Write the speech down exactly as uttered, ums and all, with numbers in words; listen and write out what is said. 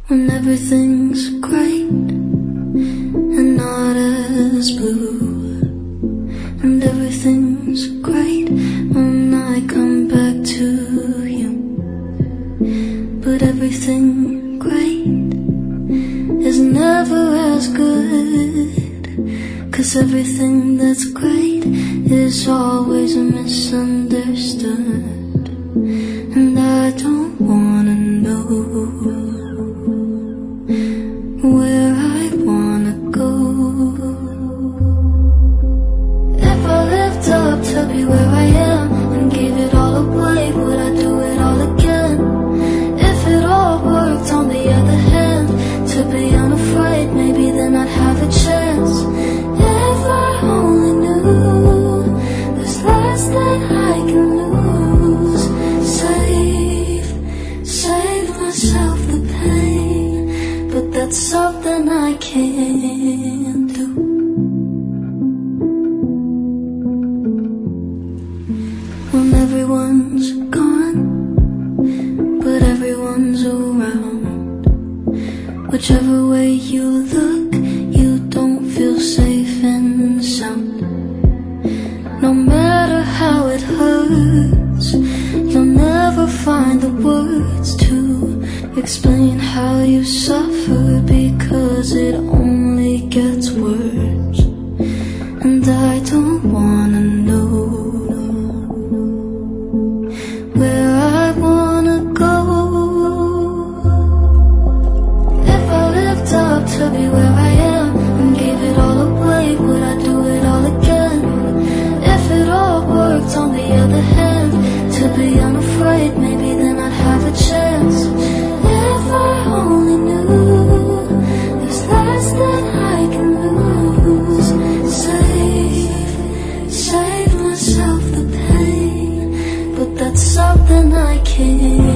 when everything's great and not as blue, and everything's great when I come back to you. But everything great is never as good, 'cause everything that's great is always misunderstood. And I don't wanna know where I wanna go. If I lived up to be where I am and gave it all away, would I do it all again? If it all worked on the other hand, to be unafraid, maybe then I'd have a chance. If I only knew there's less that I can lose, save, save myself the pain, but that's something I can't do. When everyone's gone, but everyone's around, whichever way you look, you don't feel safe and sound. No matter how it hurts, you'll never find the words to explain how you suffer, because it only gets worse. And I don't wanna know where I wanna go. If I lived up to be where I am and gave it all away, would I do it all again? If it all worked on the other hand, to be unafraid, maybe then I'd have a chance. If I only knew there's less that I can lose, save, save myself the pain, but that's something I can't